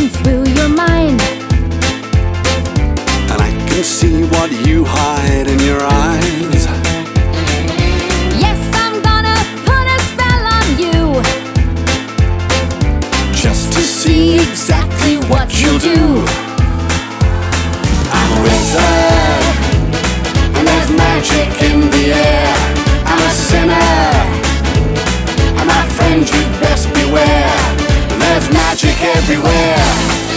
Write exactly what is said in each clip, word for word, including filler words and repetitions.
running through your mind, and I can see what you hide in your eyes. Yes, I'm gonna put a spell on you, Just to see exactly what you'll do. I'm a wizard, and there's magic in the air. I'm a sinner, and my friend, you'd best beware. There's magic everywhere.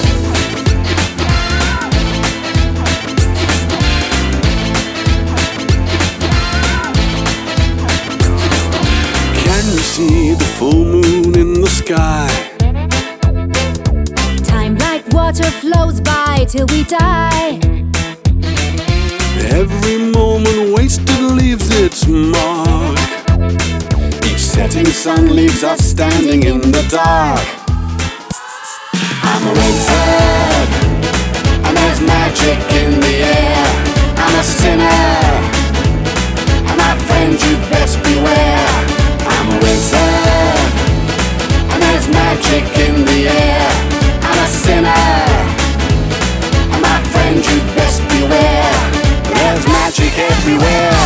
Can you see the full moon in the sky? time like water flows by till we die. Every moment wasted leaves its mark. Each setting sun leaves us standing in the dark. I'm a wizard, and there's magic in the air. I'm a sinner, and my friend, you'd best beware. I'm a wizard, and there's magic in the air. I'm a sinner, and my friend, you'd best beware. There's magic everywhere.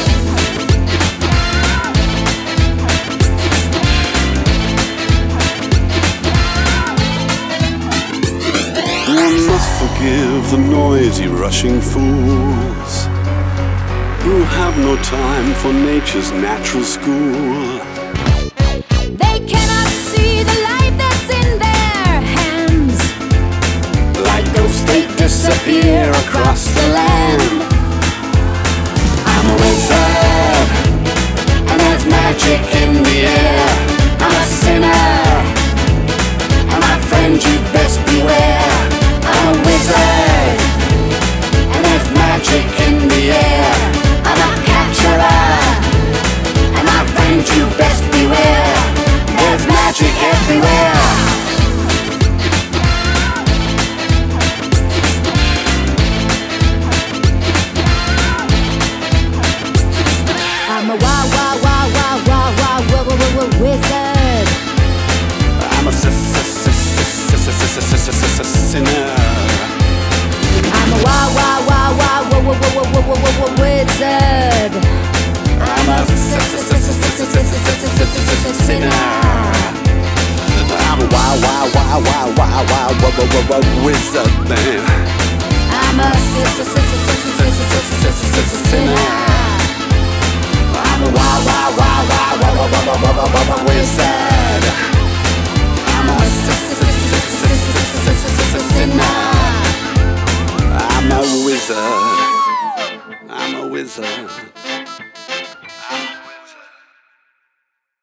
One must forgive the noisy rushing fools who have no time for nature's natural school. They cannot see the light that's in their hands. Like ghosts they disappear across the land. I'm a wizard, and there's magic in the air. I'm a sinner, and my friend, you'd best beware. I'm a wizard, and there's magic in the air. I'm a capturer, and my friend, you'd best beware. There's magic everywhere. I'm a wow, wow, wow, wow, wow, wow, wow, wow, wow, wow, wizard. I'm a sinner. I'm a wow, wow, wow, wow, wow, wow, wow, wow, wow, wow, wow, wizard. I'm a sinner. I'm a wow, wow, wow, wow, wow, wow, wow, wow, wow, wizard man. I'm a sinner. I'm a wow, wow, wow, wow, wow, wow, wow, wow, wow, wow, wow, wizard. I'm a sinner. I'm a wizard. I'm a wizard.